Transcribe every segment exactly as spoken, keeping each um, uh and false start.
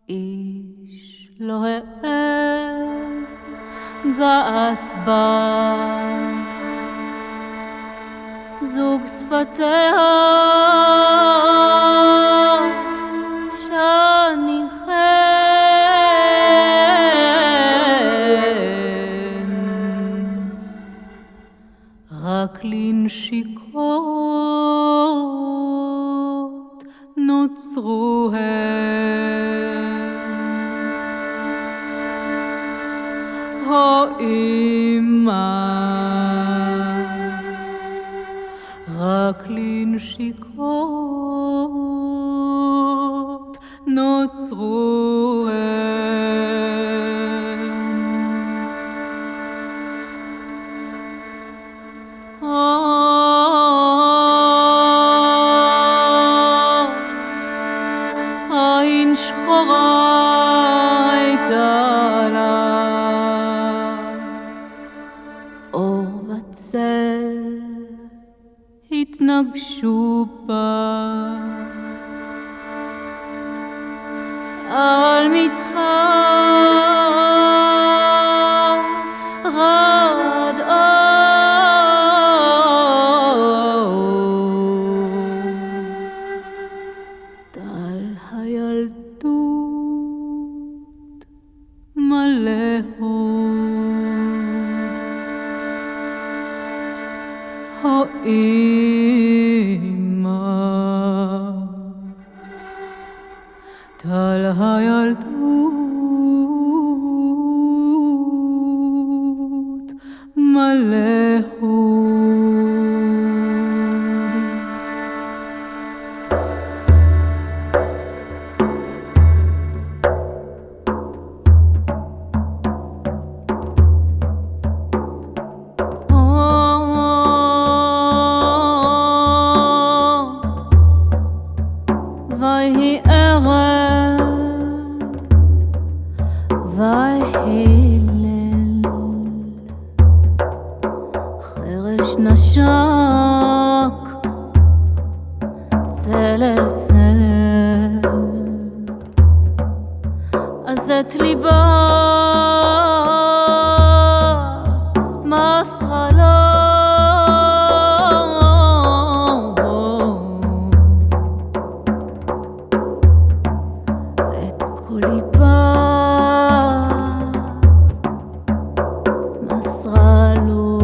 איש לא העז געת בה, זוג שפתיה שאני חן, רק לנשיקות נוצרו הן. הו אמא, רק לנשיקות נוצרו הן. עין שחורה הייתה לה, אור וצל התנגשו בה, על מצחה רד אור, טל הילדות מלא הוד. הו אמא, טל הילדות מלא הוד. ויהי ערב ויהי ליל, חרש נשק צל אל צל, אז את ליבה מסרה לו, ליבה מסרה לו.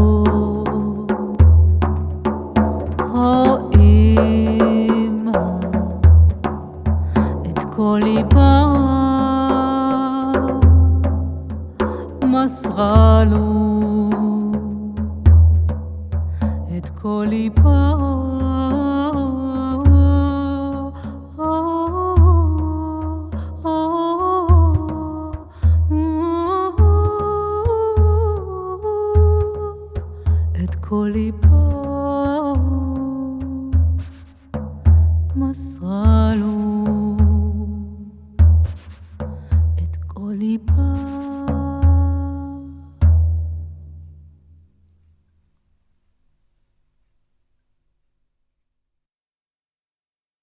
הו אמא, את כל ליבה מסרה לו, את כל ליבה. את כל ליבה מסרה לו, את כל ליבה.